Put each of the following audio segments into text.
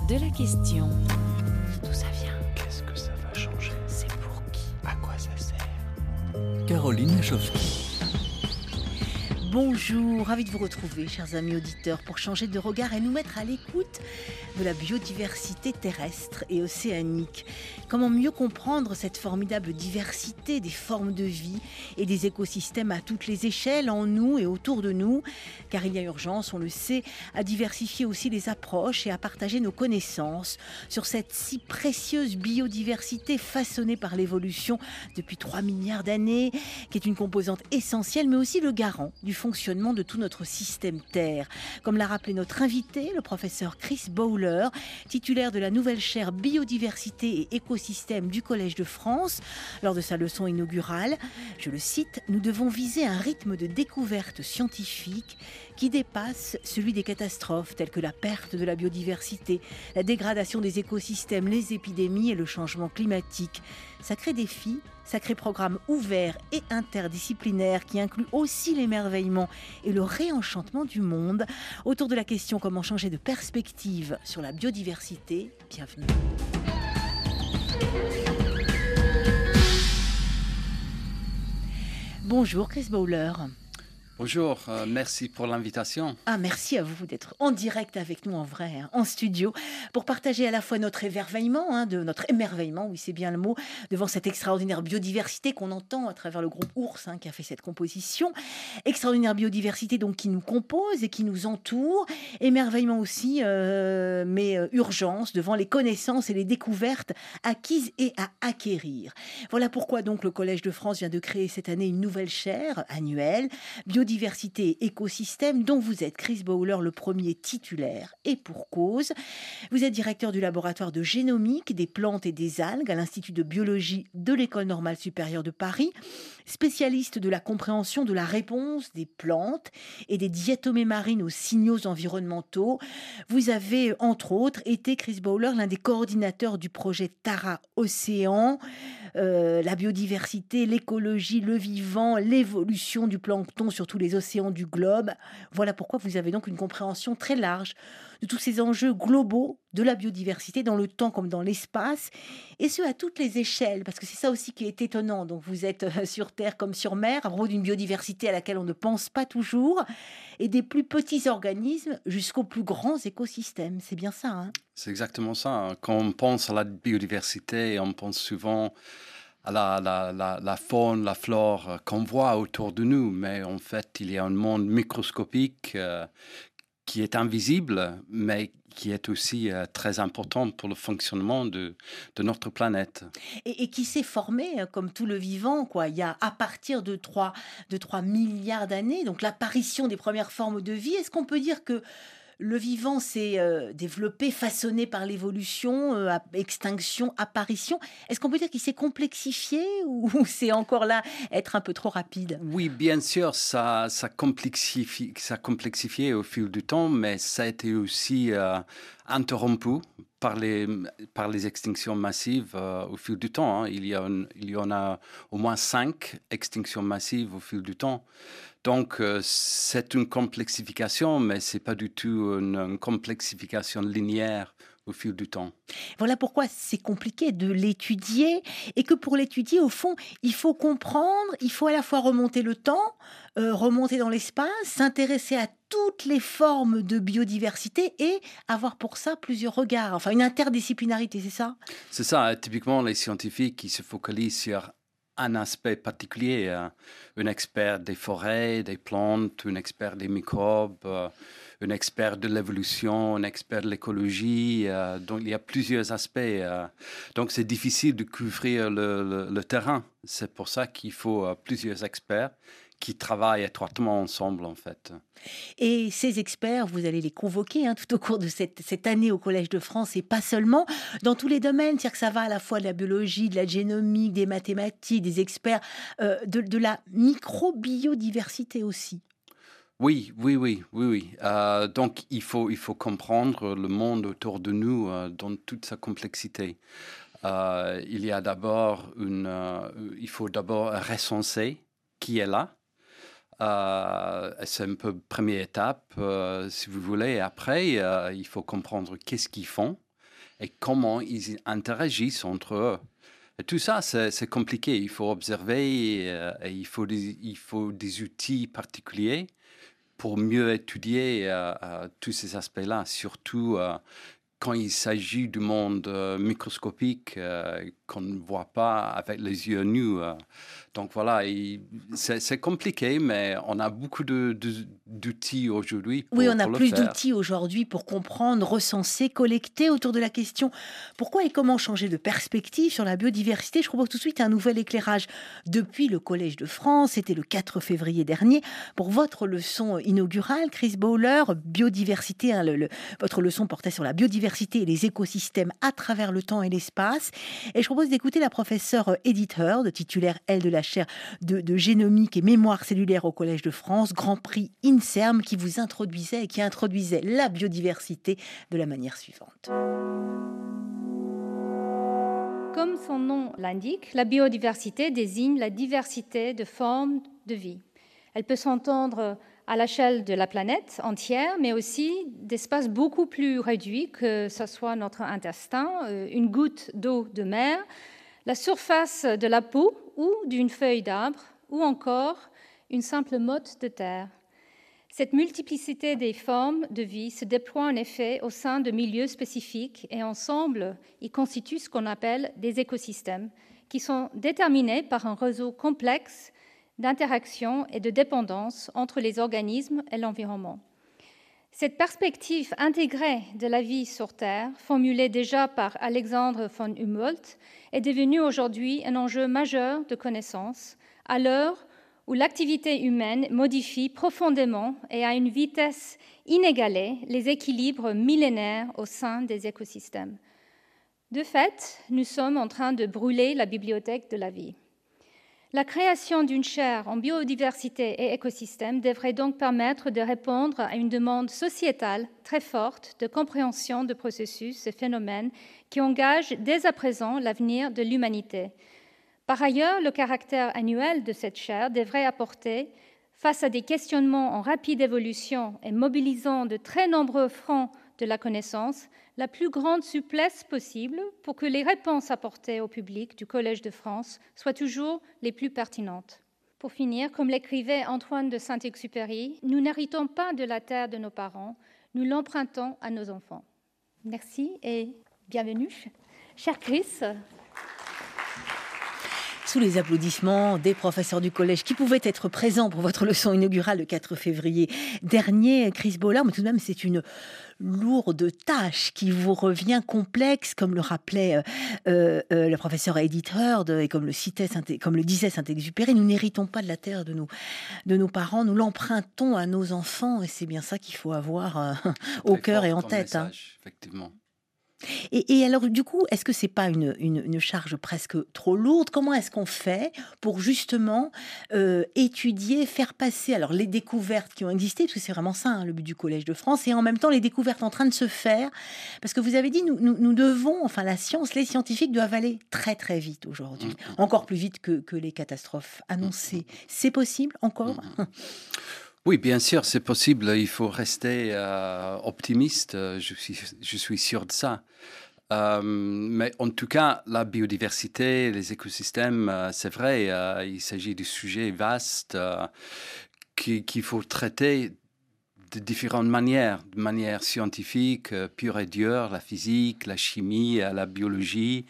de la question. D'où ça vient? Qu'est-ce que ça va changer? C'est pour qui? À quoi ça sert? Caroline Lachowski. Bonjour, ravi de vous retrouver, chers amis auditeurs, pour changer de regard et nous mettre à l'écoute de la biodiversité terrestre et océanique. Comment mieux comprendre cette formidable diversité des formes de vie et des écosystèmes à toutes les échelles, en nous et autour de nous, car il y a urgence, on le sait, à diversifier aussi les approches et à partager nos connaissances sur cette si précieuse biodiversité façonnée par l'évolution depuis 3 milliards d'années, qui est une composante essentielle, mais aussi le garant du fonctionnement de tout notre système Terre. Comme l'a rappelé notre invité, le professeur Chris Bowler, titulaire de la nouvelle chaire Biodiversité et écosystème du Collège de France, lors de sa leçon inaugurale. Je le cite, « Nous devons viser un rythme de découverte scientifique qui dépasse celui des catastrophes telles que la perte de la biodiversité, la dégradation des écosystèmes, les épidémies et le changement climatique. Sacré défi, sacré programme ouvert et interdisciplinaire qui inclut aussi l'émerveillement et le réenchantement du monde autour de la question comment changer de perspective sur la biodiversité. Bienvenue. Bonjour Chris Bowler. Bonjour, merci pour l'invitation. Merci à vous d'être en direct avec nous en vrai, en studio, pour partager à la fois notre émerveillement, notre émerveillement, oui c'est bien le mot, devant cette extraordinaire biodiversité qu'on entend à travers le groupe Ours qui a fait cette composition. Extraordinaire biodiversité donc qui nous compose et qui nous entoure. Émerveillement aussi, mais urgence devant les connaissances et les découvertes acquises et à acquérir. Voilà pourquoi donc le Collège de France vient de créer cette année une nouvelle chaire annuelle, Biodiversité et écosystème, dont vous êtes, Chris Bowler, le premier titulaire, et pour cause. Vous êtes directeur du laboratoire de génomique des plantes et des algues à l'Institut de biologie de l'École normale supérieure de Paris, spécialiste de la compréhension de la réponse des plantes et des diatomées marines aux signaux environnementaux. Vous avez, entre autres, été, Chris Bowler, l'un des coordinateurs du projet Tara Océan, la biodiversité, l'écologie, le vivant, l'évolution du plancton sur tous les océans du globe. Voilà pourquoi vous avez donc une compréhension très large de tous ces enjeux globaux de la biodiversité dans le temps comme dans l'espace, et ce à toutes les échelles, parce que c'est ça aussi qui est étonnant. Donc vous êtes sur Terre comme sur mer, à propos d'une biodiversité à laquelle on ne pense pas toujours, et des plus petits organismes jusqu'aux plus grands écosystèmes. C'est bien ça, C'est exactement ça. Quand on pense à la biodiversité, on pense souvent à la faune, la flore qu'on voit autour de nous. Mais en fait, il y a un monde microscopique qui est invisible, mais qui est aussi très important pour le fonctionnement de notre planète. Et qui s'est formé comme tout le vivant, quoi. Il y a à partir de 3 milliards d'années, donc l'apparition des premières formes de vie. Est-ce qu'on peut dire que le vivant s'est développé, façonné par l'évolution, extinction, apparition? Est-ce qu'on peut dire qu'il s'est complexifié ou c'est encore là être un peu trop rapide? Oui, bien sûr, ça complexifié au fil du temps, mais ça a été aussi interrompu par les extinctions massives au fil du temps. Il y en a au moins 5 extinctions massives au fil du temps. Donc, c'est une complexification, mais ce n'est pas du tout une complexification linéaire au fil du temps. Voilà pourquoi c'est compliqué de l'étudier et que pour l'étudier, au fond, il faut comprendre, il faut à la fois remonter le temps, remonter dans l'espace, s'intéresser à toutes les formes de biodiversité et avoir pour ça plusieurs regards, enfin une interdisciplinarité, c'est ça? C'est ça, typiquement les scientifiques qui se focalisent sur un aspect particulier, un expert des forêts, des plantes, un expert des microbes, un expert de l'évolution, un expert de l'écologie. Donc, il y a plusieurs aspects. Donc, c'est difficile de couvrir le terrain. C'est pour ça qu'il faut plusieurs experts qui travaillent étroitement ensemble, en fait. Et ces experts, vous allez les convoquer tout au cours de cette année au Collège de France, et pas seulement, dans tous les domaines. C'est-à-dire que ça va à la fois de la biologie, de la génomique, des mathématiques, des experts, de la microbiodiversité aussi. Oui. Donc, il faut comprendre le monde autour de nous dans toute sa complexité. Il faut d'abord recenser qui est là. C'est un peu première étape, si vous voulez. Et après, il faut comprendre qu'est-ce qu'ils font, et comment ils interagissent entre eux. Et tout ça, c'est compliqué. Il faut observer et il faut des outils particuliers pour mieux étudier tous ces aspects-là, surtout quand il s'agit du monde microscopique qu'on ne voit pas avec les yeux nus. Donc voilà, c'est compliqué, mais on a beaucoup d'outils aujourd'hui pour, Oui, on a pour le plus faire. d'outils aujourd'hui pour comprendre, recenser, collecter autour de la question pourquoi et comment changer de perspective sur la biodiversité. Je propose tout de suite un nouvel éclairage depuis le Collège de France. C'était le 4 février dernier pour votre leçon inaugurale, Chris Bowler, biodiversité. Votre leçon portait sur la biodiversité et les écosystèmes à travers le temps et l'espace. Et je propose d'écouter la professeure Edith Heard, titulaire, elle, de la chaire de génomique et mémoire cellulaire au Collège de France, Grand Prix INSERM, qui vous introduisait et qui introduisait la biodiversité de la manière suivante. Comme son nom l'indique, la biodiversité désigne la diversité de formes de vie. Elle peut s'entendre à l'échelle de la planète entière, mais aussi d'espaces beaucoup plus réduits, que ce soit notre intestin, une goutte d'eau de mer, la surface de la peau ou d'une feuille d'arbre, ou encore une simple motte de terre. Cette multiplicité des formes de vie se déploie en effet au sein de milieux spécifiques et ensemble, ils constituent ce qu'on appelle des écosystèmes, qui sont déterminés par un réseau complexe d'interaction et de dépendance entre les organismes et l'environnement. Cette perspective intégrée de la vie sur Terre, formulée déjà par Alexandre von Humboldt, est devenue aujourd'hui un enjeu majeur de connaissance, à l'heure où l'activité humaine modifie profondément et à une vitesse inégalée les équilibres millénaires au sein des écosystèmes. De fait, nous sommes en train de brûler la bibliothèque de la vie. La création d'une chaire en biodiversité et écosystèmes devrait donc permettre de répondre à une demande sociétale très forte de compréhension de processus et phénomènes qui engagent dès à présent l'avenir de l'humanité. Par ailleurs, le caractère annuel de cette chaire devrait apporter, face à des questionnements en rapide évolution et mobilisant de très nombreux fronts de la connaissance, la plus grande souplesse possible pour que les réponses apportées au public du Collège de France soient toujours les plus pertinentes. Pour finir, comme l'écrivait Antoine de Saint-Exupéry, nous n'héritons pas de la terre de nos parents, nous l'empruntons à nos enfants. Merci et bienvenue, cher Chris. Sous les applaudissements des professeurs du collège qui pouvaient être présents pour votre leçon inaugurale le 4 février dernier, Chris Bowler, mais tout de même c'est une lourde tâche qui vous revient complexe, comme le rappelait le professeur Edith Heard et comme le disait Saint-Exupéry, nous n'héritons pas de la terre de nos parents, nous l'empruntons à nos enfants et c'est bien ça qu'il faut avoir au cœur et en tête. Message, effectivement. Et alors, du coup, est-ce que c'est pas une charge presque trop lourde? Comment est-ce qu'on fait pour justement étudier, faire passer alors les découvertes qui ont existé, parce que c'est vraiment ça, hein, le but du Collège de France, et en même temps les découvertes en train de se faire, parce que vous avez dit, nous devons, enfin la science, les scientifiques doivent aller très très vite aujourd'hui, encore plus vite que les catastrophes annoncées. C'est possible encore? Oui, bien sûr, c'est possible. Il faut rester optimiste. Je suis sûr de ça. Mais en tout cas, la biodiversité, les écosystèmes, c'est vrai, il s'agit de sujets vastes qu'il faut traiter de différentes manières, de manière scientifique, pure et dure, la physique, la chimie, la biologie,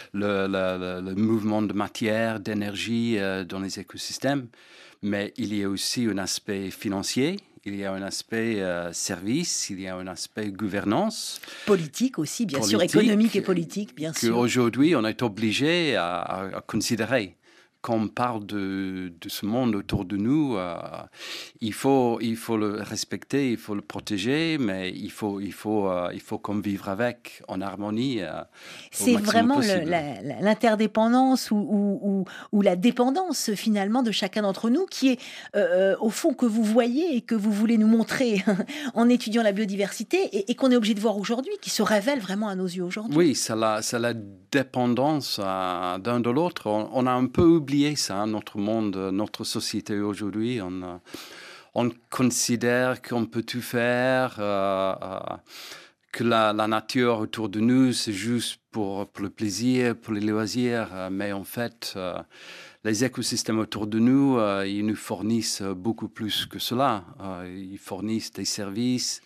le mouvement de matière, d'énergie dans les écosystèmes. Mais il y a aussi un aspect financier, il y a un aspect service, il y a un aspect gouvernance. Politique aussi, bien sûr, économique et politique, bien sûr. Qu'aujourd'hui, on est obligé à considérer. Quand on parle de ce monde autour de nous, il faut le respecter, il faut le protéger, mais il faut convivre avec en harmonie. C'est vraiment l'interdépendance ou la dépendance finalement de chacun d'entre nous qui est au fond que vous voyez et que vous voulez nous montrer en étudiant la biodiversité et qu'on est obligé de voir aujourd'hui, qui se révèle vraiment à nos yeux aujourd'hui. Oui, c'est la dépendance d'un de l'autre. On a un peu oublié ça, notre monde, notre société aujourd'hui. On considère qu'on peut tout faire, que la nature autour de nous, c'est juste pour le plaisir, pour les loisirs, mais en fait, les écosystèmes autour de nous, ils nous fournissent beaucoup plus que cela. Ils fournissent des services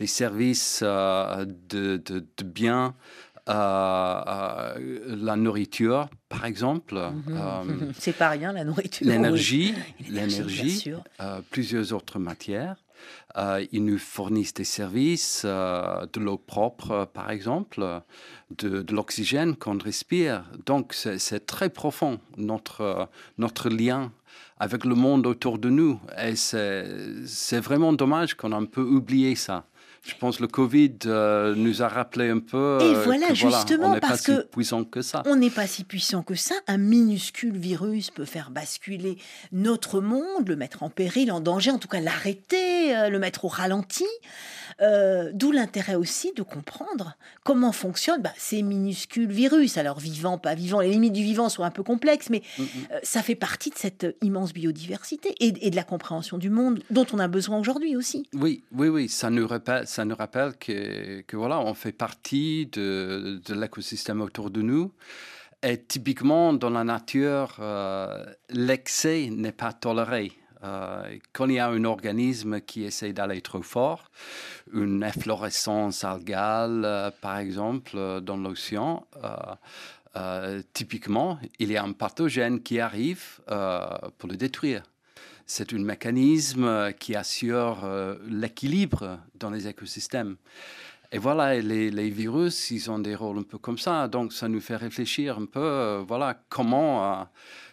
de biens, la nourriture, par exemple. C'est pas rien, la nourriture. L'énergie, bien sûr. plusieurs autres matières. Ils nous fournissent des services, de l'eau propre, par exemple, de l'oxygène qu'on respire. Donc, c'est très profond, notre lien avec le monde autour de nous. Et c'est vraiment dommage qu'on a un peu oublié ça. Je pense que le Covid nous a rappelé un peu et voilà, justement, on n'est pas parce si que puissant que ça. On n'est pas si puissant que ça. Un minuscule virus peut faire basculer notre monde, le mettre en péril, en danger, en tout cas l'arrêter, le mettre au ralenti. D'où l'intérêt aussi de comprendre comment fonctionnent ces minuscules virus. Alors vivants, pas vivants, les limites du vivant sont un peu complexes, mais ça fait partie de cette immense biodiversité et de la compréhension du monde dont on a besoin aujourd'hui aussi. Oui, ça nous rappelle que voilà, on fait partie de l'écosystème autour de nous. Et typiquement, dans la nature, l'excès n'est pas toléré. Quand il y a un organisme qui essaie d'aller trop fort, une efflorescence algale, par exemple, dans l'océan, typiquement, il y a un pathogène qui arrive pour le détruire. C'est un mécanisme qui assure l'équilibre dans les écosystèmes. Et voilà, les virus, ils ont des rôles un peu comme ça. Donc, ça nous fait réfléchir un peu, voilà, comment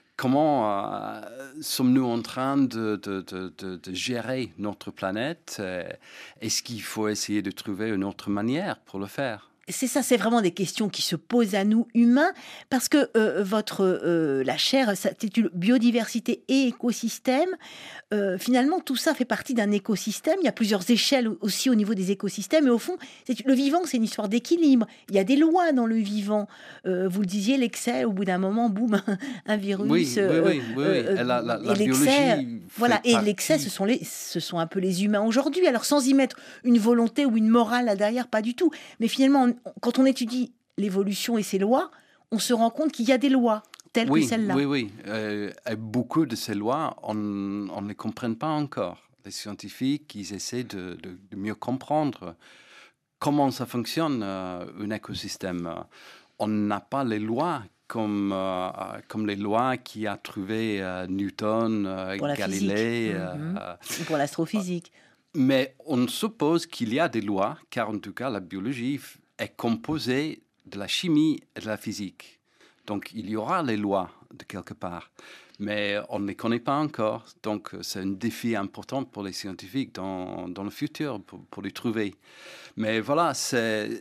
sommes-nous en train de gérer notre planète? Est-ce qu'il faut essayer de trouver une autre manière pour le faire? C'est ça, c'est vraiment des questions qui se posent à nous humains, parce que la chaire s'intitule Biodiversité et écosystème. Finalement, tout ça fait partie d'un écosystème. Il y a plusieurs échelles aussi au niveau des écosystèmes. Et au fond, le vivant, c'est une histoire d'équilibre. Il y a des lois dans le vivant. Vous le disiez, l'excès, au bout d'un moment, boum, un virus. Oui. La biologie. Voilà. Et l'excès, ce sont un peu les humains aujourd'hui. Alors, sans y mettre une volonté ou une morale là derrière, pas du tout. Mais finalement, quand on étudie l'évolution et ses lois, on se rend compte qu'il y a des lois telles que celle-là. Oui. Et beaucoup de ces lois, on ne les comprend pas encore. Les scientifiques, ils essaient de mieux comprendre comment ça fonctionne, un écosystème. On n'a pas les lois comme les lois qu'a trouvé Newton, pour Galilée. Pour l'astrophysique. Mais on suppose qu'il y a des lois, car en tout cas, la biologie est composée de la chimie et de la physique. Donc, il y aura les lois de quelque part. Mais on ne les connaît pas encore. Donc, c'est un défi important pour les scientifiques dans le futur, pour les trouver. Mais voilà, c'est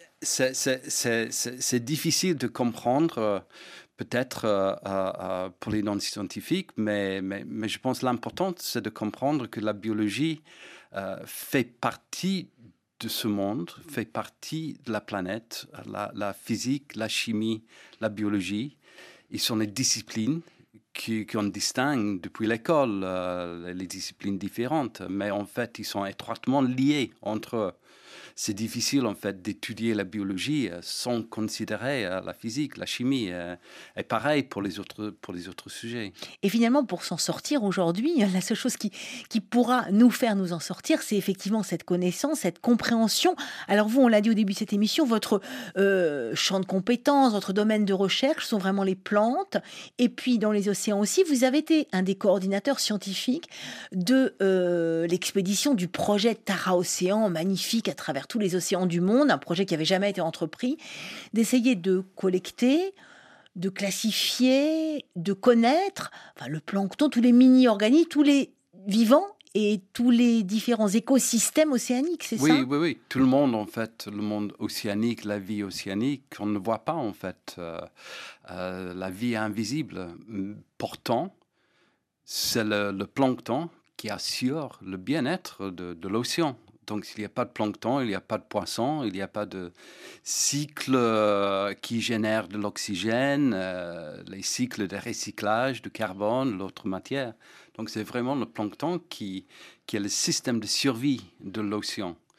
difficile de comprendre, peut-être pour les non-scientifiques, mais je pense que l'important, c'est de comprendre que la biologie fait partie de ce monde, fait partie de la planète, la physique, la chimie, la biologie. Ils sont les disciplines qu'on distingue depuis l'école, les disciplines différentes, mais en fait, ils sont étroitement liés entre eux. C'est difficile, en fait, d'étudier la biologie sans considérer la physique, la chimie. Et pareil pour les autres sujets. Et finalement, pour s'en sortir aujourd'hui, la seule chose qui pourra nous faire nous en sortir, c'est effectivement cette connaissance, cette compréhension. Alors vous, on l'a dit au début de cette émission, votre champ de compétences, votre domaine de recherche sont vraiment les plantes. Et puis, dans les océans aussi, vous avez été un des coordinateurs scientifiques de l'expédition du projet Tara Océan, magnifique à travers tous les océans du monde, un projet qui n'avait jamais été entrepris, d'essayer de collecter, de classifier, de connaître le plancton, tous les mini-organismes, tous les vivants et tous les différents écosystèmes océaniques, c'est ça? Oui. Tout le monde, en fait, le monde océanique, la vie océanique, on ne voit pas, en fait, la vie invisible. Pourtant, c'est le plancton qui assure le bien-être de l'océan. Donc, s'il n'y a pas de plancton, il n'y a pas de poisson, il n'y a pas de cycle qui génère de l'oxygène, les cycles de recyclage du carbone, l'autre matière. Donc, c'est vraiment le plancton qui est le système de survie de l'océan.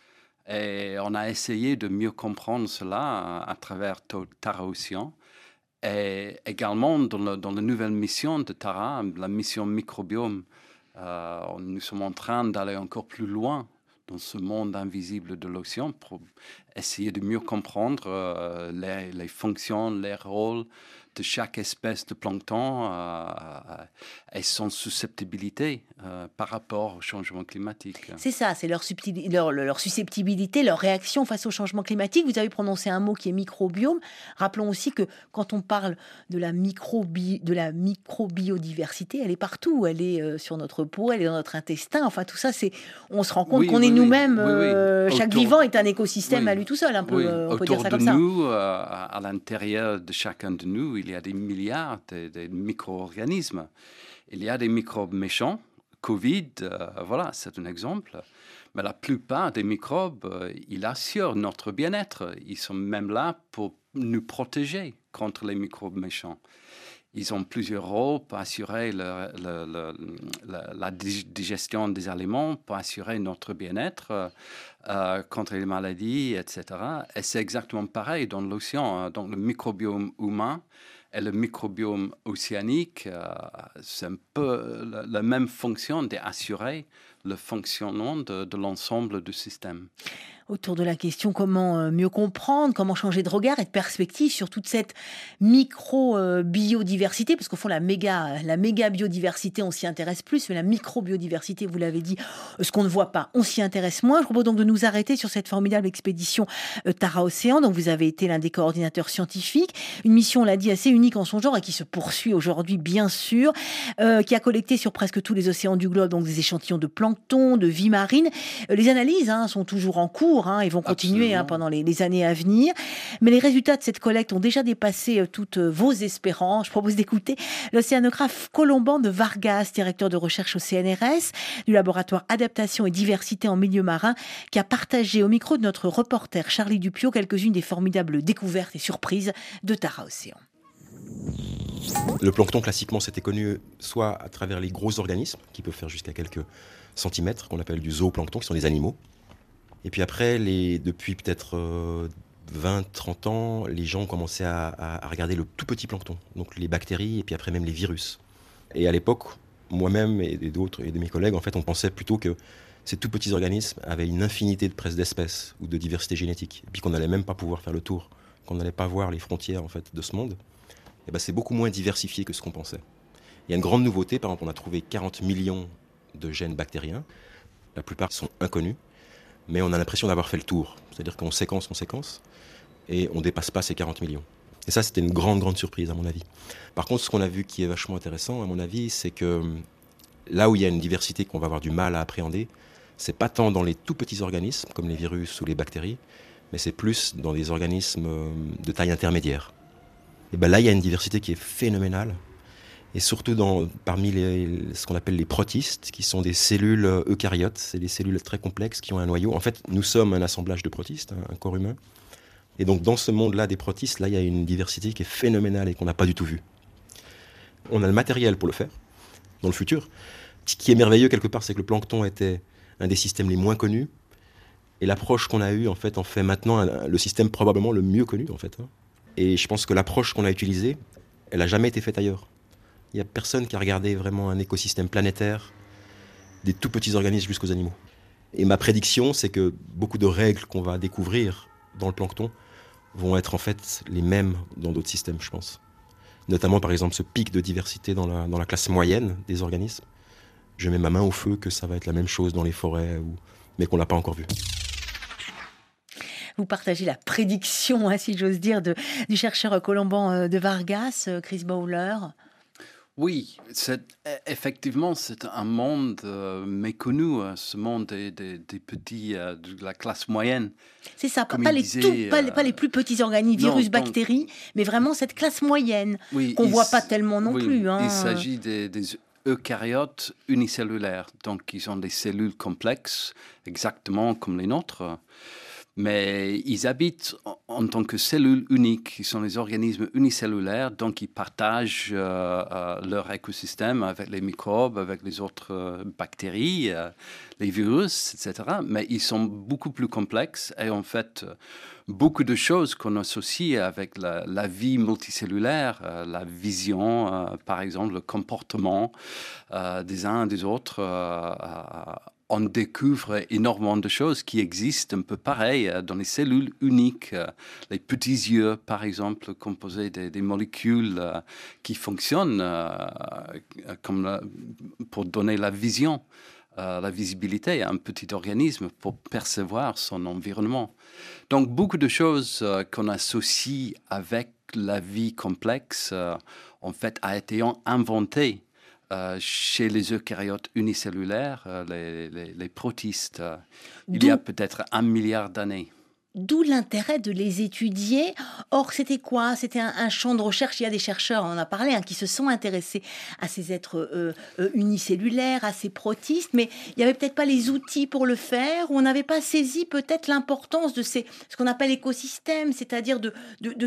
Et on a essayé de mieux comprendre cela à travers Tara Océan. Et également, dans la nouvelle mission de Tara, la mission microbiome, nous sommes en train d'aller encore plus loin dans ce monde invisible de l'océan pour essayer de mieux comprendre les fonctions, les rôles de chaque espèce de plancton et son susceptibilité par rapport au changement climatique. C'est ça, c'est leur susceptibilité, leur réaction face au changement climatique. Vous avez prononcé un mot qui est microbiome. Rappelons aussi que quand on parle de la microbiodiversité, elle est partout. Elle est sur notre peau, elle est dans notre intestin. Enfin, tout ça, on se rend compte qu'on est nous-mêmes. Chaque vivant est un écosystème à lui tout seul. On peut dire ça comme ça. Autour de nous, à l'intérieur de chacun de nous, il y a des milliards de micro-organismes. Il y a des microbes méchants. Covid, voilà, c'est un exemple. Mais la plupart des microbes, ils assurent notre bien-être. Ils sont même là pour nous protéger contre les microbes méchants. Ils ont plusieurs rôles pour assurer la digestion des aliments, pour assurer notre bien-être contre les maladies, etc. Et c'est exactement pareil dans l'océan. Donc le microbiome humain et le microbiome océanique, c'est un peu la même fonction d'assurer le fonctionnement de l'ensemble du système. Autour de la question comment mieux comprendre, comment changer de regard et de perspective sur toute cette micro-biodiversité, parce qu'au fond, la méga biodiversité, on s'y intéresse plus, mais la micro-biodiversité, vous l'avez dit, ce qu'on ne voit pas, on s'y intéresse moins. Je propose donc de nous arrêter sur cette formidable expédition Tara Océan, dont vous avez été l'un des coordinateurs scientifiques. Une mission, on l'a dit, assez unique en son genre et qui se poursuit aujourd'hui, bien sûr, qui a collecté sur presque tous les océans du globe donc des échantillons de plancton, de vie marine. Les analyses sont toujours en cours, et vont continuer pendant les années à venir. Mais les résultats de cette collecte ont déjà dépassé toutes vos espérances. Je propose d'écouter l'océanographe Colomban de Vargas, directeur de recherche au CNRS, du laboratoire Adaptation et Diversité en milieu marin, qui a partagé au micro de notre reporter Charlie Dupiot quelques-unes des formidables découvertes et surprises de Tara Océan. Le plancton, classiquement, c'était connu soit à travers les gros organismes, qui peuvent faire jusqu'à quelques centimètres, qu'on appelle du zooplancton, qui sont des animaux. Et puis après, depuis peut-être 20-30 ans, les gens ont commencé à regarder le tout petit plancton, donc les bactéries et puis après même les virus. Et à l'époque, moi-même et d'autres et de mes collègues, en fait, on pensait plutôt que ces tout petits organismes avaient une infinité d'espèces ou de diversité génétique, et puis qu'on n'allait même pas pouvoir faire le tour, qu'on n'allait pas voir les frontières en fait de ce monde. Et ben, c'est beaucoup moins diversifié que ce qu'on pensait. Il y a une grande nouveauté, par exemple, on a trouvé 40 millions de gènes bactériens. La plupart sont inconnus. Mais on a l'impression d'avoir fait le tour. C'est-à-dire qu'on séquence, et on ne dépasse pas ces 40 millions. Et ça, c'était une grande surprise, à mon avis. Par contre, ce qu'on a vu qui est vachement intéressant, à mon avis, c'est que là où il y a une diversité qu'on va avoir du mal à appréhender, c'est pas tant dans les tout petits organismes, comme les virus ou les bactéries, mais c'est plus dans des organismes de taille intermédiaire. Et ben là, il y a une diversité qui est phénoménale. Et surtout parmi ce qu'on appelle les protistes, qui sont des cellules eucaryotes, c'est des cellules très complexes qui ont un noyau. En fait, nous sommes un assemblage de protistes, un corps humain. Et donc, dans ce monde-là des protistes, là, il y a une diversité qui est phénoménale et qu'on n'a pas du tout vue. On a le matériel pour le faire, dans le futur. Ce qui est merveilleux, quelque part, c'est que le plancton était un des systèmes les moins connus. Et l'approche qu'on a eue, en fait maintenant le système probablement le mieux connu, en fait. Et je pense que l'approche qu'on a utilisée, elle n'a jamais été faite ailleurs. Il n'y a personne qui a regardé vraiment un écosystème planétaire, des tout petits organismes jusqu'aux animaux. Et ma prédiction, c'est que beaucoup de règles qu'on va découvrir dans le plancton vont être en fait les mêmes dans d'autres systèmes, je pense. Notamment, par exemple, ce pic de diversité dans la classe moyenne des organismes. Je mets ma main au feu que ça va être la même chose dans les forêts, mais qu'on n'a pas encore vu. Vous partagez la prédiction, si j'ose dire, du chercheur Colomban de Vargas, Chris Bowler. Oui, effectivement, c'est un monde méconnu, ce monde des petits, de la classe moyenne. C'est ça, pas les plus petits organismes, virus, bactéries, mais vraiment cette classe moyenne qu'on ne voit pas tellement non plus. Il s'agit des eucaryotes unicellulaires, donc ils ont des cellules complexes, exactement comme les nôtres. Mais ils habitent en tant que cellules uniques. Ils sont des organismes unicellulaires, donc ils partagent leur écosystème avec les microbes, avec les autres bactéries, les virus, etc. Mais ils sont beaucoup plus complexes et en fait, beaucoup de choses qu'on associe avec la vie multicellulaire, la vision, par exemple, le comportement des uns et des autres, on découvre énormément de choses qui existent un peu pareil dans les cellules uniques. Les petits yeux, par exemple, composés des molécules qui fonctionnent pour donner la vision, la visibilité à un petit organisme pour percevoir son environnement. Donc, beaucoup de choses qu'on associe avec la vie complexe, en fait, a été inventées chez les eucaryotes unicellulaires, les protistes, il y a peut-être 1 milliard d'années. D'où l'intérêt de les étudier. Or, c'était quoi? C'était un champ de recherche. Il y a des chercheurs, on en a parlé, qui se sont intéressés à ces êtres unicellulaires, à ces protistes, mais il n'y avait peut-être pas les outils pour le faire, ou on n'avait pas saisi peut-être l'importance de ce qu'on appelle écosystème, c'est-à-dire de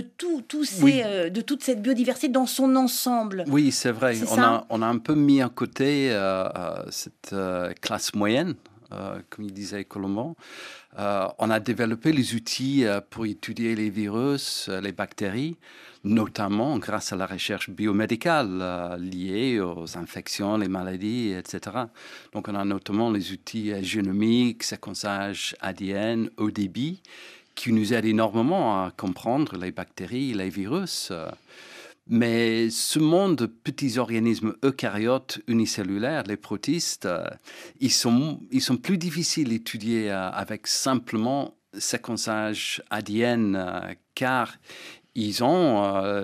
toute cette biodiversité dans son ensemble. Oui, c'est vrai. On a un peu mis à côté cette classe moyenne, comme il disait Colombo. On a développé les outils pour étudier les virus, les bactéries, notamment grâce à la recherche biomédicale liée aux infections, les maladies, etc. Donc, on a notamment les outils génomiques, séquençage ADN, haut débit, qui nous aident énormément à comprendre les bactéries, les virus. Mais ce monde de petits organismes eucaryotes unicellulaires, les protistes, ils sont plus difficiles à étudier avec simplement séquençage ADN, car ils ont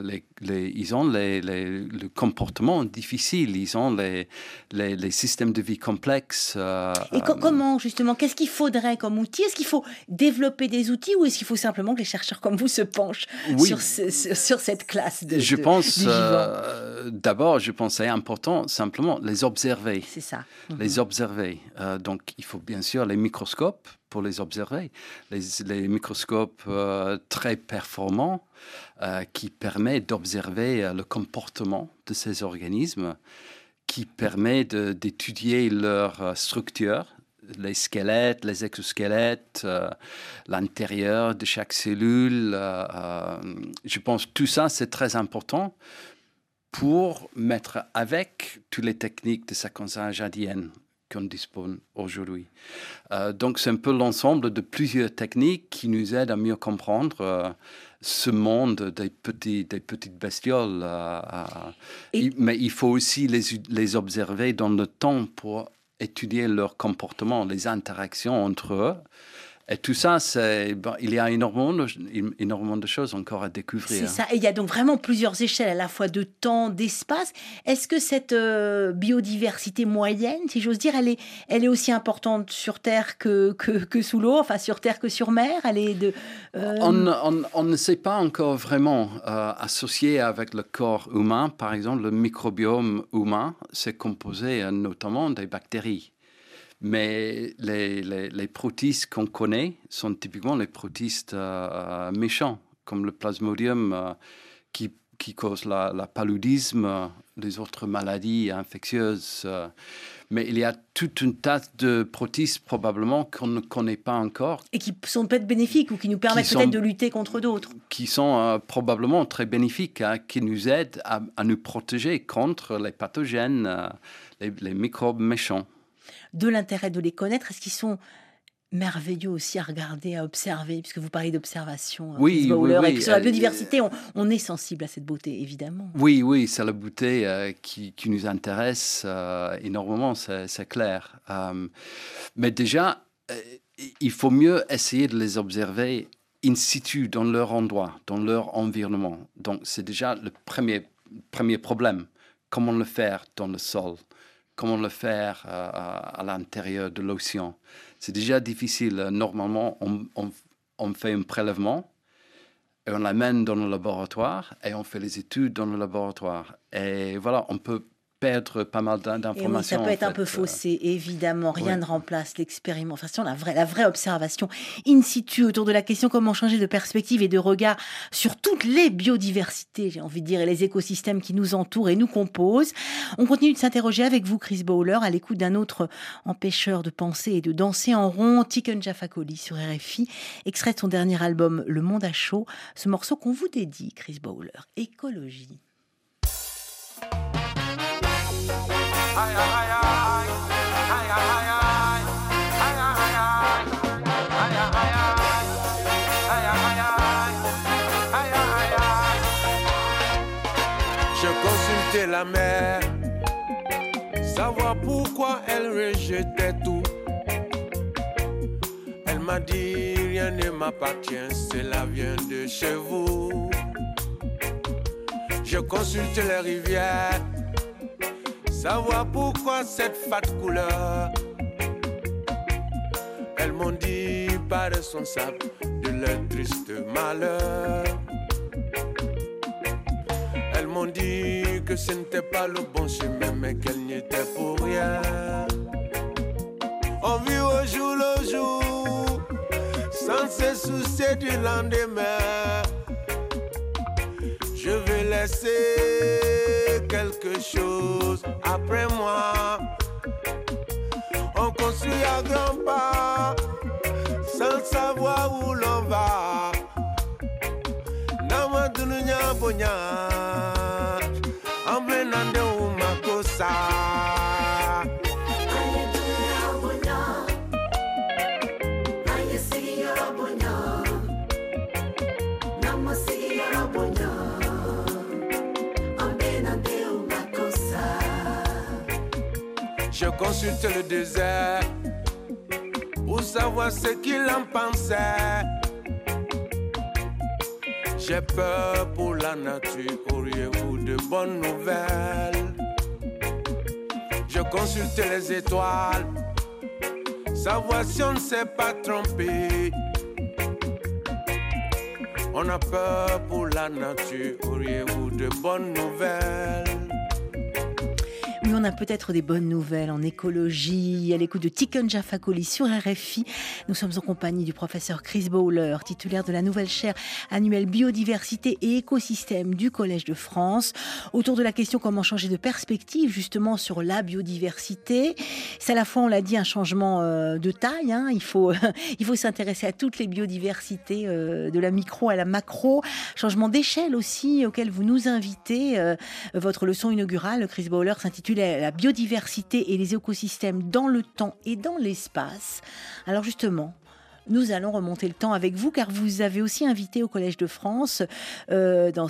le comportement difficile, ils ont les systèmes de vie complexes. Et comment, justement, qu'est-ce qu'il faudrait comme outil? Est-ce qu'il faut développer des outils ou est-ce qu'il faut simplement que les chercheurs comme vous se penchent sur cette classe de D'abord, je pense que c'est important simplement les observer. C'est ça. Les observer. Donc, il faut bien sûr les microscopes pour les observer. Les microscopes très performants qui permettent d'observer le comportement de ces organismes, qui permettent d'étudier leur structure, les squelettes, les exosquelettes, l'intérieur de chaque cellule. Je pense que tout ça, c'est très important pour mettre avec toutes les techniques de séquençage ADN qu'on dispose aujourd'hui. Donc, c'est un peu l'ensemble de plusieurs techniques qui nous aident à mieux comprendre ce monde des petites bestioles. Mais il faut aussi les observer dans le temps pour étudier leur comportement, les interactions entre eux. Et tout ça, il y a énormément de choses encore à découvrir. C'est ça. Et il y a donc vraiment plusieurs échelles, à la fois de temps, d'espace. Est-ce que cette biodiversité moyenne, si j'ose dire, elle est aussi importante sur Terre que sous l'eau, enfin sur Terre que sur mer? On ne sait pas encore vraiment associé avec le corps humain. Par exemple, le microbiome humain, c'est composé notamment des bactéries. Mais les protistes qu'on connaît sont typiquement les protistes méchants, comme le plasmodium qui cause la paludisme, les autres maladies infectieuses. Mais il y a toute une tas de protistes probablement qu'on ne connaît pas encore. Et qui sont peut-être bénéfiques ou qui nous permettent peut-être de lutter contre d'autres. Qui sont probablement très bénéfiques, qui nous aident à nous protéger contre les pathogènes, les microbes méchants. De l'intérêt de les connaître, est-ce qu'ils sont merveilleux aussi à regarder, à observer, puisque vous parlez d'observation, oui. Et que sur la biodiversité, on est sensible à cette beauté, évidemment. Oui, c'est la beauté qui nous intéresse énormément, c'est clair. Mais déjà, il faut mieux essayer de les observer in situ, dans leur endroit, dans leur environnement. Donc, c'est déjà le premier problème. Comment le faire dans le sol? Comment le faire à l'intérieur de l'océan? C'est déjà difficile. Normalement, on fait un prélèvement et on l'amène dans le laboratoire et on fait les études dans le laboratoire. Et voilà, on peut perdre pas mal Et oui, d'informations. ça peut être en un peu fait. faussé, évidemment. Rien Ouais. ne remplace l'expérimentation, la vraie observation in situ autour de la question comment changer de perspective et de regard sur toutes les biodiversités, j'ai envie de dire, et les écosystèmes qui nous entourent et nous composent. On continue de s'interroger avec vous, Chris Bowler, à l'écoute d'un autre empêcheur de penser et de danser en rond, Tiken Jah Fakoly sur RFI, extrait de son dernier album Le Monde à chaud. Ce morceau qu'on vous dédie, Chris Bowler, Écologie. Je consultais la mer, savoir pourquoi elle rejetait tout. Elle m'a dit rien ne m'appartient, cela vient de chez vous. Je consultais les rivières, savoir pourquoi cette fat couleur. Elles m'ont dit pas responsable de leur triste malheur. Elles m'ont dit que ce n'était pas le bon chemin, mais qu'elle n'y était pour rien. On vit au jour le jour, sans se soucier du lendemain. Je vais laisser quelque chose après moi. On construit à grands pas, sans savoir où l'on va. Namadunya bonya, ambenande umakosa. Je consulte le désert pour savoir ce qu'il en pensait. J'ai peur pour la nature, auriez-vous de bonnes nouvelles? Je consulte les étoiles, savoir si on ne s'est pas trompé. On a peur pour la nature, auriez-vous de bonnes nouvelles? Oui, on a peut-être des bonnes nouvelles en écologie. À l'écoute de Tiken Jah Fakoly sur RFI. Nous sommes en compagnie du professeur Chris Bowler, titulaire de la nouvelle chaire annuelle biodiversité et écosystème du Collège de France, autour de la question comment changer de perspective justement sur la biodiversité. C'est à la fois, on l'a dit, un changement de taille. Il faut s'intéresser à toutes les biodiversités, de la micro à la macro. Changement d'échelle aussi auquel vous nous invitez. Votre leçon inaugurale, Chris Bowler, s'intitule La biodiversité et les écosystèmes dans le temps et dans l'espace. Alors justement, nous allons remonter le temps avec vous, car vous avez aussi invité au Collège de France, sur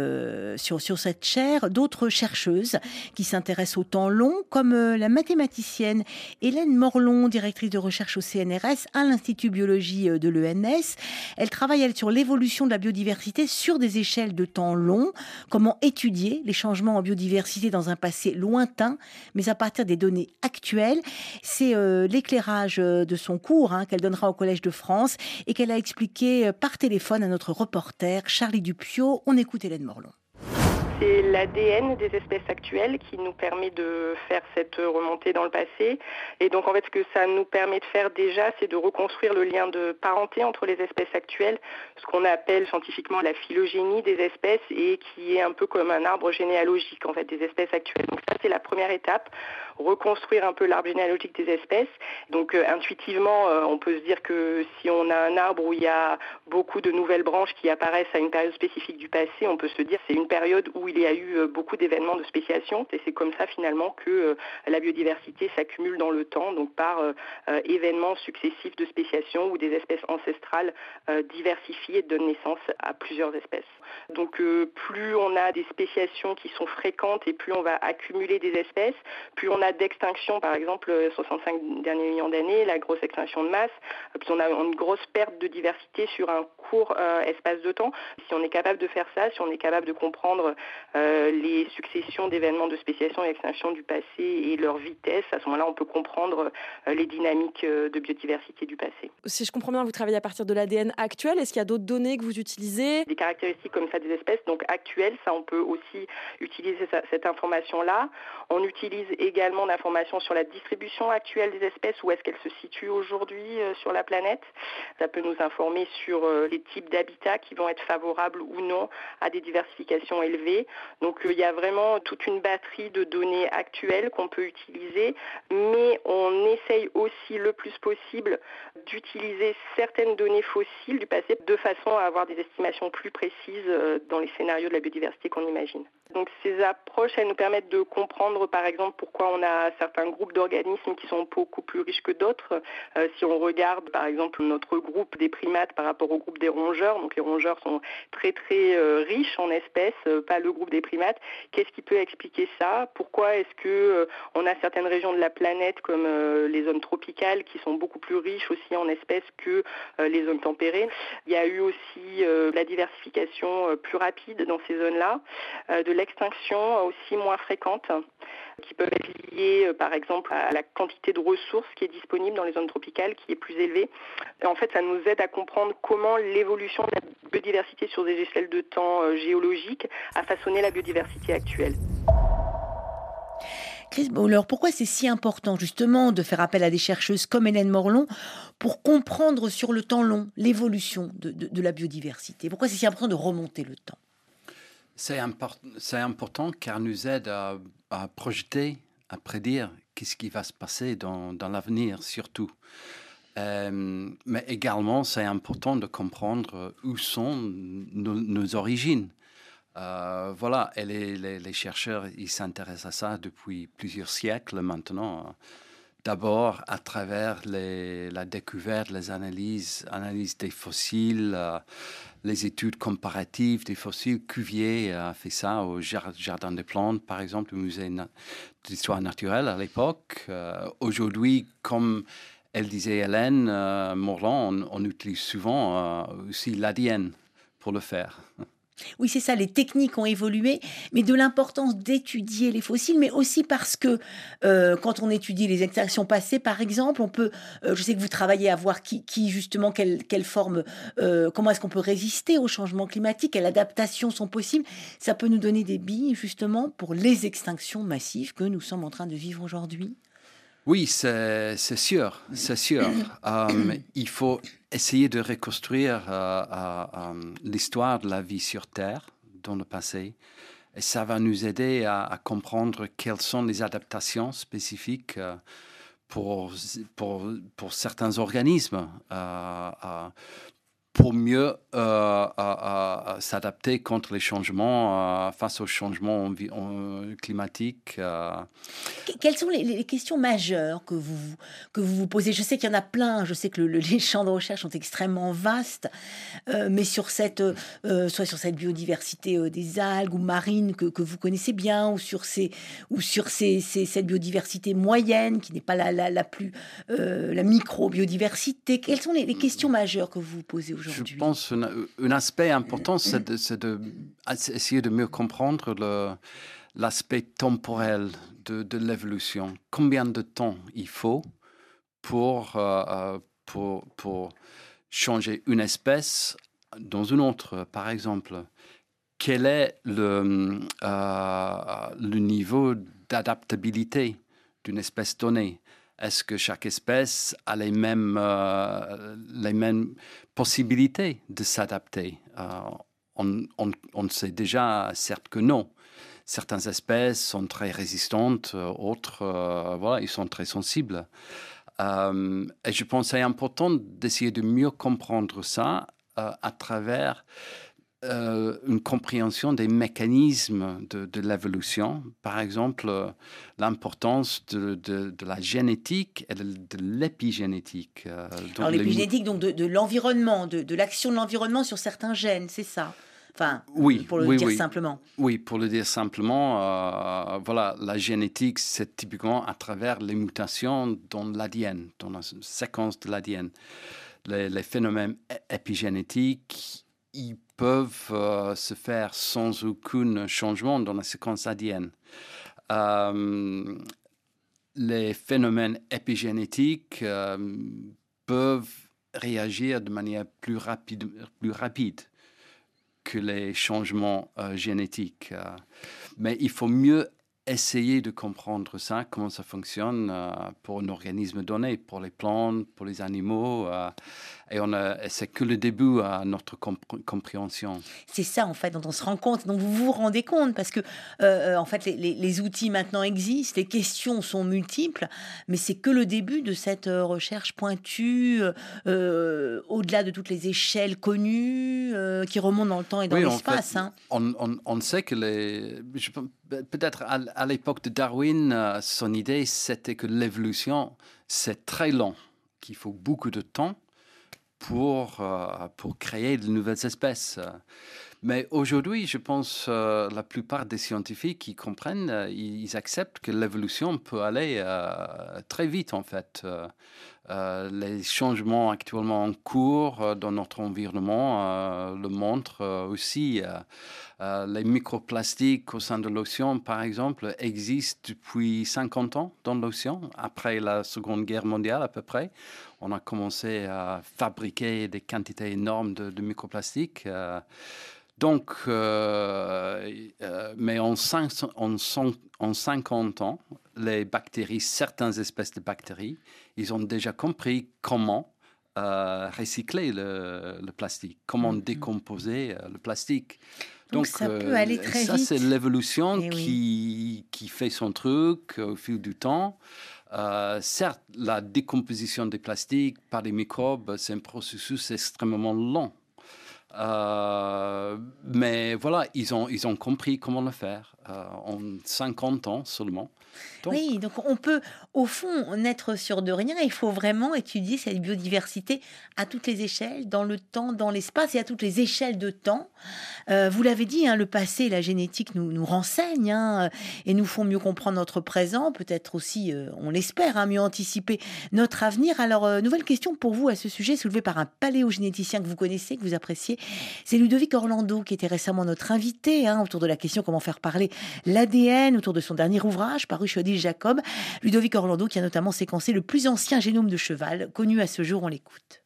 cette chaire, d'autres chercheuses qui s'intéressent au temps long, comme la mathématicienne Hélène Morlon, directrice de recherche au CNRS, à l'Institut Biologie de l'ENS. Elle travaille, sur l'évolution de la biodiversité sur des échelles de temps long. Comment étudier les changements en biodiversité dans un passé lointain, mais à partir des données actuelles. C'est l'éclairage de son cours qu'elle donnera au Collège de France et qu'elle a expliqué par téléphone à notre reporter Charlie Dupiot. On écoute Hélène Morlon. C'est l'ADN des espèces actuelles qui nous permet de faire cette remontée dans le passé. Et donc, en fait, ce que ça nous permet de faire déjà, c'est de reconstruire le lien de parenté entre les espèces actuelles, ce qu'on appelle scientifiquement la phylogénie des espèces et qui est un peu comme un arbre généalogique, en fait, des espèces actuelles. Donc ça, c'est la première étape, reconstruire un peu l'arbre généalogique des espèces. Donc, intuitivement, on peut se dire que si on a un arbre où il y a beaucoup de nouvelles branches qui apparaissent à une période spécifique du passé, on peut se dire que c'est une période où il y a eu beaucoup d'événements de spéciation et c'est comme ça finalement que la biodiversité s'accumule dans le temps, donc par événements successifs de spéciation où des espèces ancestrales diversifiées donnent naissance à plusieurs espèces. Donc plus on a des spéciations qui sont fréquentes et plus on va accumuler des espèces, plus on a d'extinction, par exemple 65 derniers millions d'années, la grosse extinction de masse, plus on a une grosse perte de diversité sur un court espace de temps. Si on est capable de faire ça, si on est capable de comprendre les successions d'événements de spéciation et extinction du passé et leur vitesse, à ce moment-là, on peut comprendre les dynamiques de biodiversité du passé. Si je comprends bien, vous travaillez à partir de l'ADN actuel. Est-ce qu'il y a d'autres données que vous utilisez? Des caractéristiques comme ça des espèces, donc actuelles, ça on peut aussi utiliser cette information-là. On utilise également d'informations sur la distribution actuelle des espèces, où est-ce qu'elles se situent aujourd'hui sur la planète. Ça peut nous informer sur les types d'habitats qui vont être favorables ou non à des diversifications élevées. Donc il y a vraiment toute une batterie de données actuelles qu'on peut utiliser, mais on essaye aussi le plus possible d'utiliser certaines données fossiles du passé de façon à avoir des estimations plus précises dans les scénarios de la biodiversité qu'on imagine. Donc ces approches, elles nous permettent de comprendre par exemple pourquoi on a certains groupes d'organismes qui sont beaucoup plus riches que d'autres. Si on regarde par exemple notre groupe des primates par rapport au groupe des rongeurs, donc les rongeurs sont très très riches en espèces, pas le groupe des primates. Qu'est-ce qui peut expliquer ça? Pourquoi est-ce que on a certaines régions de la planète comme les zones tropicales qui sont beaucoup plus riches aussi en espèces que les zones tempérées? Il y a eu aussi la diversification plus rapide dans ces zones-là, de l'extinction aussi moins fréquente, qui peuvent être liées par exemple à la quantité de ressources qui est disponible dans les zones tropicales, qui est plus élevée. Et en fait, ça nous aide à comprendre comment l'évolution de la biodiversité sur des échelles de temps géologiques a façonné la biodiversité actuelle. Chris Bowler, pourquoi c'est si important justement de faire appel à des chercheuses comme Hélène Morlon pour comprendre sur le temps long l'évolution de la biodiversité? Pourquoi c'est si important de remonter le temps? C'est important car nous aide à projeter, à prédire qu'est-ce qui va se passer dans l'avenir surtout. Mais également, c'est important de comprendre où sont nos origines. Voilà, et les chercheurs, ils s'intéressent à ça depuis plusieurs siècles maintenant. D'abord, à travers la découverte, les analyses des fossiles, les études comparatives des fossiles. Cuvier a fait ça au Jardin des Plantes, par exemple, au Musée d'histoire naturelle à l'époque. Aujourd'hui, comme elle disait Hélène Morlon, on utilise souvent aussi l'ADN pour le faire. Oui, c'est ça, les techniques ont évolué, mais de l'importance d'étudier les fossiles, mais aussi parce que quand on étudie les extinctions passées, par exemple, on peut, je sais que vous travaillez à voir qui justement, quelle forme, comment est-ce qu'on peut résister au changement climatique, quelles adaptations sont possibles. Ça peut nous donner des billes, justement, pour les extinctions massives que nous sommes en train de vivre aujourd'hui. Oui, c'est sûr, c'est sûr. Il faut essayer de reconstruire l'histoire de la vie sur Terre dans le passé. Et ça va nous aider à comprendre quelles sont les adaptations spécifiques pour certains organismes, pour mieux s'adapter contre les changements, face aux changements climatiques. Quelles sont les questions majeures que vous posez? Je sais qu'il y en a plein, je sais que les champs de recherche sont extrêmement vastes, mais sur soit sur cette biodiversité des algues ou marines que vous connaissez bien, ou sur cette biodiversité moyenne qui n'est pas la micro-biodiversité. Quelles sont les questions majeures que vous vous posez aujourd'hui? Je pense un aspect important, c'est d'essayer de mieux comprendre l'aspect temporel de l'évolution. Combien de temps il faut pour changer une espèce dans une autre, par exemple? Quel est le niveau d'adaptabilité d'une espèce donnée? Est-ce que chaque espèce a les mêmes possibilités de s'adapter? On sait déjà, certes, que non. Certaines espèces sont très résistantes, autres, voilà, ils sont très sensibles. Et je pense que c'est important d'essayer de mieux comprendre ça à travers une compréhension des mécanismes de l'évolution. Par exemple, l'importance de la génétique et de l'épigénétique. Alors l'épigénétique, donc de l'environnement, de l'action de l'environnement sur certains gènes, c'est ça? Enfin, oui, pour le dire simplement. Oui, pour le dire simplement, voilà, la génétique, c'est typiquement à travers les mutations dans l'ADN, dans la séquence de l'ADN. Les phénomènes épigénétiques, ils peuvent se faire sans aucun changement dans la séquence ADN. Les phénomènes épigénétiques peuvent réagir de manière plus rapide que les changements génétiques. Mais il faut mieux essayer de comprendre ça, comment ça fonctionne pour un organisme donné, pour les plantes, pour les animaux. Et c'est que le début à notre compréhension. C'est ça, en fait, dont on se rend compte, dont vous vous rendez compte, parce que, en fait, les outils maintenant existent, les questions sont multiples, mais c'est que le début de cette recherche pointue, au-delà de toutes les échelles connues, qui remontent dans le temps et dans l'espace. En fait, on sait que peut-être à l'époque de Darwin, son idée, c'était que l'évolution, c'est très lent, qu'il faut beaucoup de temps pour créer de nouvelles espèces. Mais aujourd'hui, je pense la plupart des scientifiques qui comprennent, ils acceptent que l'évolution peut aller très vite, en fait. Les changements actuellement en cours dans notre environnement le montrent aussi. Les microplastiques au sein de l'océan, par exemple, existent depuis 50 ans dans l'océan, après la Seconde Guerre mondiale à peu près. On a commencé à fabriquer des quantités énormes de microplastiques. Donc, mais en 50 ans, les bactéries, certaines espèces de bactéries, ils ont déjà compris comment recycler le plastique, comment décomposer le plastique. Donc ça peut aller très vite. Ça, c'est l'évolution qui fait son truc au fil du temps. Certes, la décomposition des plastiques par les microbes, c'est un processus extrêmement long. Mais voilà, ils ont compris comment le faire en 50 ans seulement. Oui, donc on peut, au fond, n'être sûr de rien. Il faut vraiment étudier cette biodiversité à toutes les échelles, dans le temps, dans l'espace et à toutes les échelles de temps. Vous l'avez dit, le passé et la génétique nous renseignent et nous font mieux comprendre notre présent, peut-être aussi, on l'espère, mieux anticiper notre avenir. Alors, nouvelle question pour vous à ce sujet, soulevée par un paléogénéticien que vous connaissez, que vous appréciez. C'est Ludovic Orlando, qui était récemment notre invité, autour de la question comment faire parler l'ADN, autour de son dernier ouvrage, paru chez Odile Jacob. Ludovic Orlando, qui a notamment séquencé le plus ancien génome de cheval connu à ce jour. On l'écoute.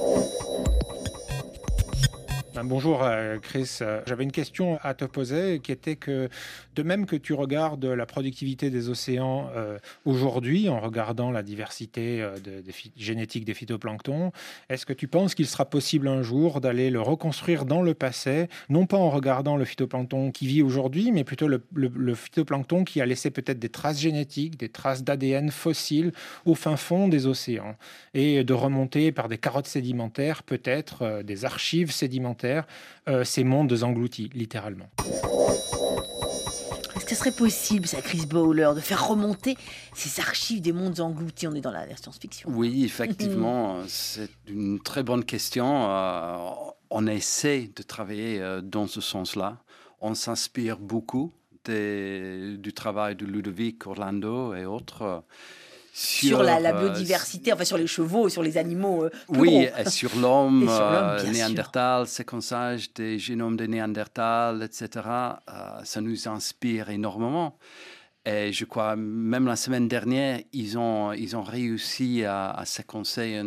Bonjour Chris, j'avais une question à te poser qui était que de même que tu regardes la productivité des océans aujourd'hui en regardant la diversité génétique des phytoplanctons, est-ce que tu penses qu'il sera possible un jour d'aller le reconstruire dans le passé, non pas en regardant le phytoplancton qui vit aujourd'hui, mais plutôt le phytoplancton qui a laissé peut-être des traces génétiques, des traces d'ADN fossiles au fin fond des océans et de remonter par des carottes sédimentaires, peut-être des archives sédimentaires, ces mondes engloutis, littéralement. Est-ce que ce serait possible, ça, Chris Bowler, de faire remonter ces archives des mondes engloutis? On est dans la science-fiction. Oui, effectivement, c'est une très bonne question. On essaie de travailler dans ce sens-là. On s'inspire beaucoup du travail de Ludovic Orlando et autres. Sur la biodiversité, enfin sur les chevaux, sur les animaux oui, gros. Et sur l'homme, Néandertal, séquençage des génomes de Néandertal, etc. Ça nous inspire énormément. Et je crois, même la semaine dernière, ils ont réussi à séquencer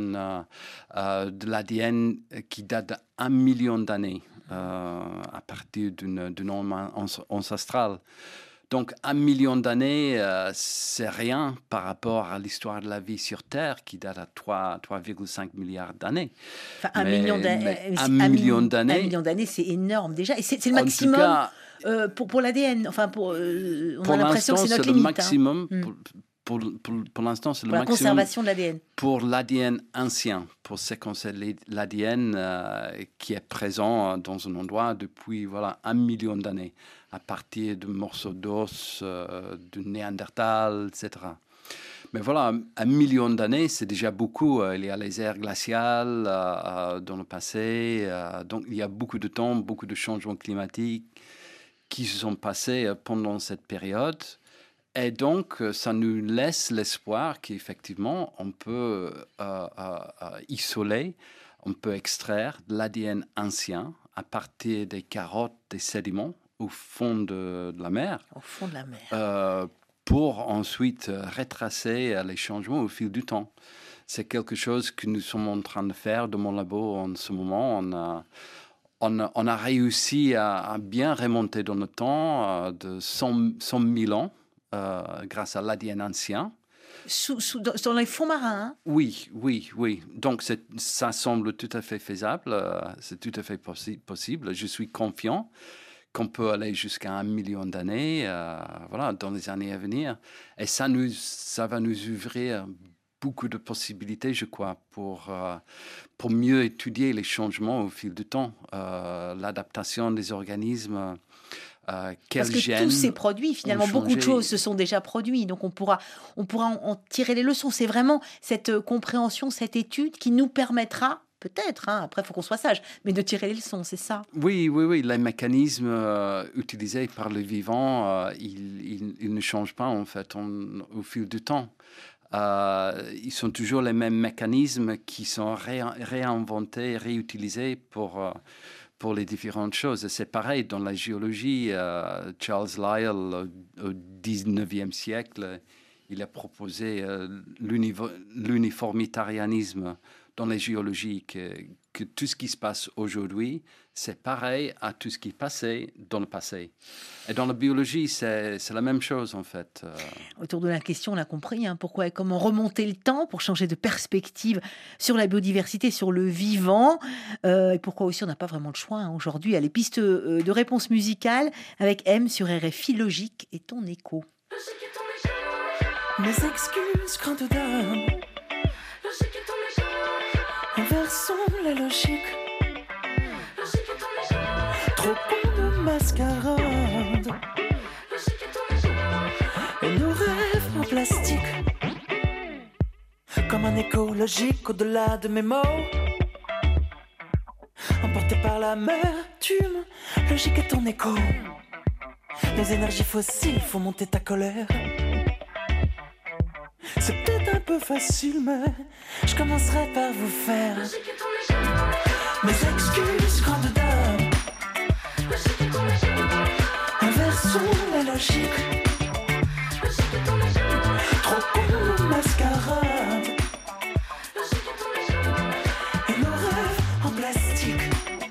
de l'ADN qui date d'1 million d'années à partir d'un homme ancestral. Donc, 1 million d'années, c'est rien par rapport à l'histoire de la vie sur Terre, qui date à 3,5 milliards d'années. Enfin, 1 million d'années. 1 million d'années, c'est énorme déjà. Et c'est le maximum cas, pour l'ADN. Enfin, on a l'impression que c'est notre limite. Le maximum. Pour l'instant, c'est le maximum. Pour la conservation de l'ADN. Pour l'ADN ancien, pour séquencer l'ADN qui est présent dans un endroit depuis 1 million d'années, à partir de morceaux d'os, de Néandertal, etc. Mais voilà, 1 million d'années, c'est déjà beaucoup. Il y a les ères glaciales dans le passé. Donc, il y a beaucoup de temps, beaucoup de changements climatiques qui se sont passés pendant cette période. Et donc, ça nous laisse l'espoir qu'effectivement, on peut isoler, on peut extraire de l'ADN ancien à partir des carottes, des sédiments au fond de la mer. Au fond de la mer. Pour ensuite retracer les changements au fil du temps. C'est quelque chose que nous sommes en train de faire dans mon labo en ce moment. On a réussi à bien remonter dans le temps de 100 000 ans grâce à l'ADN ancien. Dans les fonds marins, hein? Oui. Donc, ça semble tout à fait faisable. C'est tout à fait possible. Je suis confiant qu'on peut aller jusqu'à 1 million d'années dans les années à venir. Et ça va nous ouvrir beaucoup de possibilités, je crois, pour mieux étudier les changements au fil du temps, l'adaptation des organismes. Parce que tous ces produits, finalement, beaucoup de choses se sont déjà produits. Donc, on pourra en tirer les leçons. C'est vraiment cette compréhension, cette étude qui nous permettra, peut-être, après, il faut qu'on soit sage, mais de tirer les leçons, c'est ça. Oui. Les mécanismes utilisés par le vivant, ils ne changent pas, en fait, au fil du temps. Ils sont toujours les mêmes mécanismes qui sont réinventés, réutilisés pour les différentes choses. C'est pareil dans la géologie. Charles Lyell, au 19e siècle, il a proposé l'uniformitarianisme dans la géologie, que tout ce qui se passe aujourd'hui, c'est pareil à tout ce qui passait dans le passé. Et dans la biologie, c'est la même chose, en fait. Autour de la question, on l'a compris, pourquoi et comment remonter le temps pour changer de perspective sur la biodiversité, sur le vivant, et pourquoi aussi on n'a pas vraiment le choix aujourd'hui. À les pistes de réponse musicale avec M sur RFI, Logique et ton écho. Mes excuses, grande dame. Inversons la logique. Trop con de mascarade. Et nos rêves en plastique. Comme un écho logique au-delà de mes mots. Emporté par l'amertume, logique est ton écho. Nos énergies fossiles font monter ta colère. C'est peut-être un peu facile, mais je commencerai par vous faire mes excuses, grande dame. Inversons la logique. Trop con de mascarade. Et nos rêves en plastique.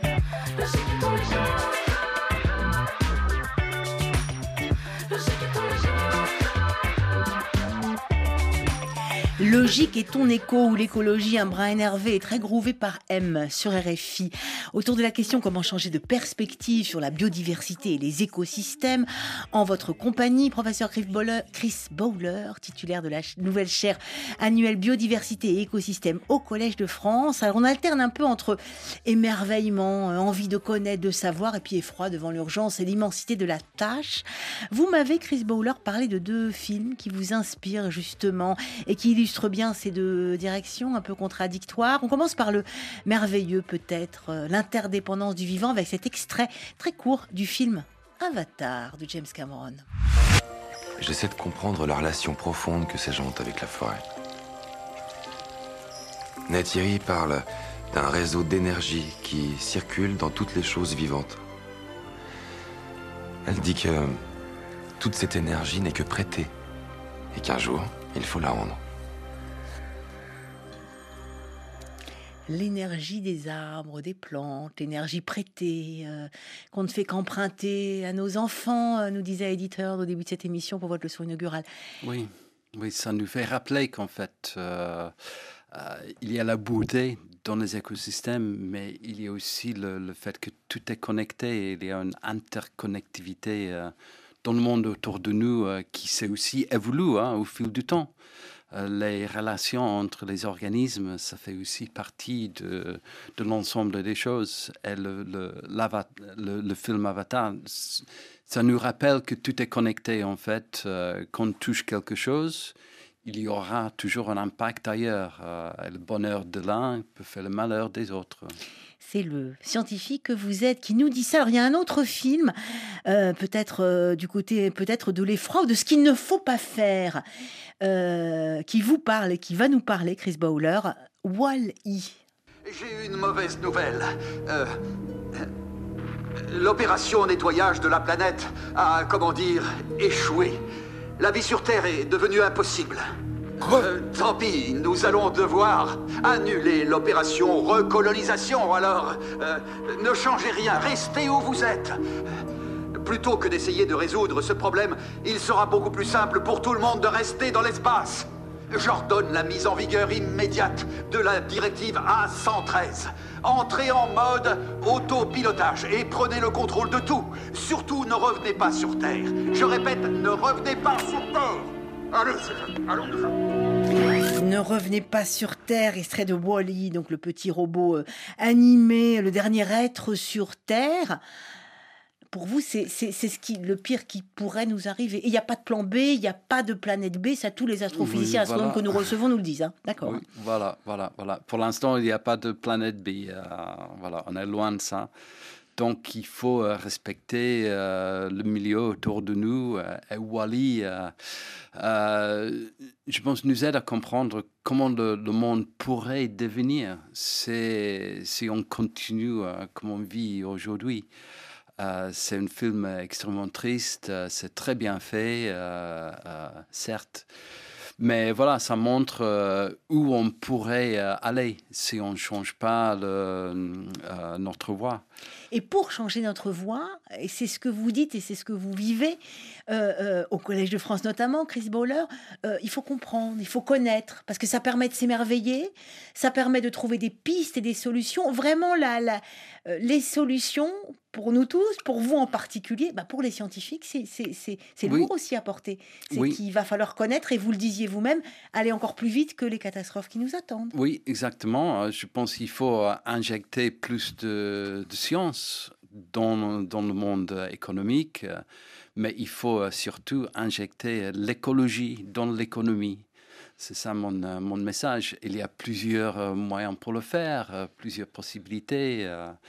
Logique et ton écho, ou l'écologie, un brin énervé et très groové par M sur RFI. Autour de la question comment changer de perspective sur la biodiversité et les écosystèmes, en votre compagnie, professeur Chris Bowler, titulaire de la nouvelle chaire annuelle biodiversité et écosystèmes au Collège de France. Alors on alterne un peu entre émerveillement, envie de connaître, de savoir, et puis effroi devant l'urgence et l'immensité de la tâche. Vous m'avez, Chris Bowler, parlé de 2 films qui vous inspirent justement et qui illustrent bien ces 2 directions un peu contradictoires. On commence par le merveilleux, peut-être, l'interdépendance du vivant, avec cet extrait très court du film Avatar de James Cameron. J'essaie de comprendre la relation profonde que ces gens ont avec la forêt. Neytiri parle d'un réseau d'énergie qui circule dans toutes les choses vivantes. Elle dit que toute cette énergie n'est que prêtée et qu'un jour, il faut la rendre. L'énergie des arbres, des plantes, l'énergie prêtée, qu'on ne fait qu'emprunter à nos enfants, nous disait l'éditeur au début de cette émission pour votre leçon inaugurale. Oui, ça nous fait rappeler qu'en fait, il y a la beauté dans les écosystèmes, mais il y a aussi le fait que tout est connecté, il y a une interconnectivité dans le monde autour de nous qui s'est aussi évolue au fil du temps. Les relations entre les organismes, ça fait aussi partie de l'ensemble des choses. Et le film Avatar, ça nous rappelle que tout est connecté, en fait. Quand on touche quelque chose, il y aura toujours un impact ailleurs. Et le bonheur de l'un peut faire le malheur des autres. C'est le scientifique que vous êtes qui nous dit ça. Alors, il y a un autre film, peut-être du côté peut-être de l'effroi ou de ce qu'il ne faut pas faire, qui vous parle et qui va nous parler, Chris Bowler, Wall-E. J'ai une mauvaise nouvelle. L'opération nettoyage de la planète a, échoué. La vie sur Terre est devenue impossible. Tant pis, nous allons devoir annuler l'opération recolonisation. Alors, ne changez rien, restez où vous êtes. Plutôt que d'essayer de résoudre ce problème, il sera beaucoup plus simple pour tout le monde de rester dans l'espace. J'ordonne la mise en vigueur immédiate de la directive A113. Entrez en mode autopilotage et prenez le contrôle de tout. Surtout, ne revenez pas sur Terre. Je répète, ne revenez pas sur Terre. Allons. Ne revenez pas sur Terre, extrait de Wall-E, donc le petit robot animé, le dernier être sur Terre. Pour vous, c'est le pire qui pourrait nous arriver. Et il n'y a pas de plan B, il n'y a pas de planète B. Ça, tous les astrophysiciens astronomes que nous recevons nous le disent. Hein. D'accord. Oui, voilà. Pour l'instant, il n'y a pas de planète B. On est loin de ça. Donc, il faut respecter le milieu autour de nous. Et Wall-E, je pense, nous aide à comprendre comment le monde pourrait devenir si on continue comme on vit aujourd'hui. C'est un film extrêmement triste, c'est très bien fait, certes. Mais voilà, ça montre où on pourrait aller si on ne change pas notre voie. Et pour changer notre voie, et c'est ce que vous dites et c'est ce que vous vivez au Collège de France notamment, Chris Bowler, il faut comprendre, il faut connaître, parce que ça permet de s'émerveiller, ça permet de trouver des pistes et des solutions. Vraiment, les solutions pour nous tous, pour vous en particulier, pour les scientifiques, c'est lourd aussi à porter. C'est qu'il va falloir connaître, et vous le disiez vous-même, aller encore plus vite que les catastrophes qui nous attendent. Oui, exactement. Je pense qu'il faut injecter plus de science dans le monde économique, mais il faut surtout injecter l'écologie dans l'économie. C'est ça mon message. Il y a plusieurs moyens pour le faire, plusieurs possibilités.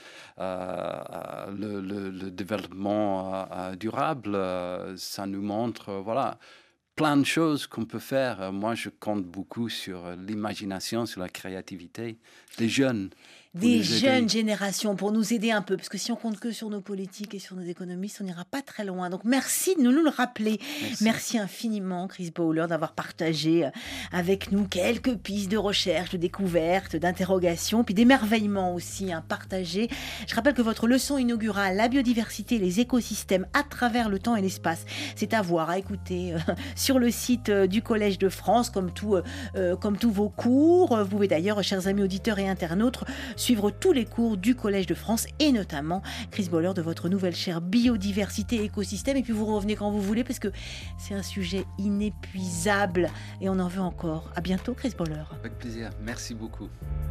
Le développement durable, ça nous montre plein de choses qu'on peut faire. Moi, je compte beaucoup sur l'imagination, sur la créativité des jeunes. Des jeunes générations pour nous aider un peu, parce que si on compte que sur nos politiques et sur nos économistes, on n'ira pas très loin. Donc merci de nous le rappeler. Merci infiniment, Chris Bowler, d'avoir partagé avec nous quelques pistes de recherche, de découverte, d'interrogation, puis d'émerveillement aussi partagé. Je rappelle que votre leçon inaugurale, la biodiversité et les écosystèmes à travers le temps et l'espace, c'est à voir, à écouter sur le site du Collège de France, comme tous vos cours. Vous pouvez d'ailleurs, chers amis auditeurs et internautes, suivre tous les cours du Collège de France et notamment Chris Bowler de votre nouvelle chaire biodiversité et écosystème. Et puis vous revenez quand vous voulez parce que c'est un sujet inépuisable et on en veut encore. À bientôt, Chris Bowler. Avec plaisir. Merci beaucoup.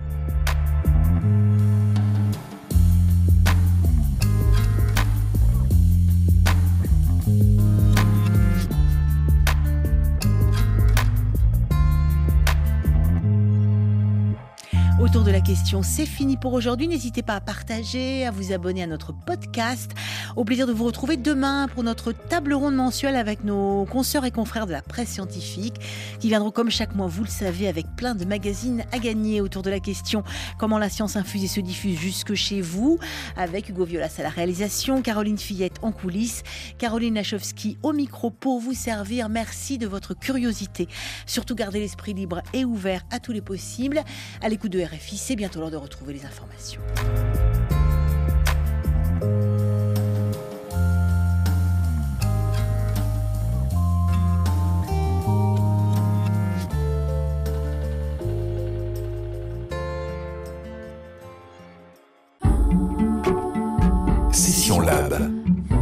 Autour de la question, c'est fini pour aujourd'hui. N'hésitez pas à partager, à vous abonner à notre podcast. Au plaisir de vous retrouver demain pour notre table ronde mensuelle avec nos consoeurs et confrères de la presse scientifique qui viendront comme chaque mois, vous le savez, avec plein de magazines à gagner autour de la question comment la science infuse et se diffuse jusque chez vous, avec Hugo Violas à la réalisation, Caroline Fillette en coulisses, Caroline Lachowski au micro pour vous servir. Merci de votre curiosité. Surtout gardez l'esprit libre et ouvert à tous les possibles. À l'écoute de RFI, c'est bientôt l'heure de retrouver les informations.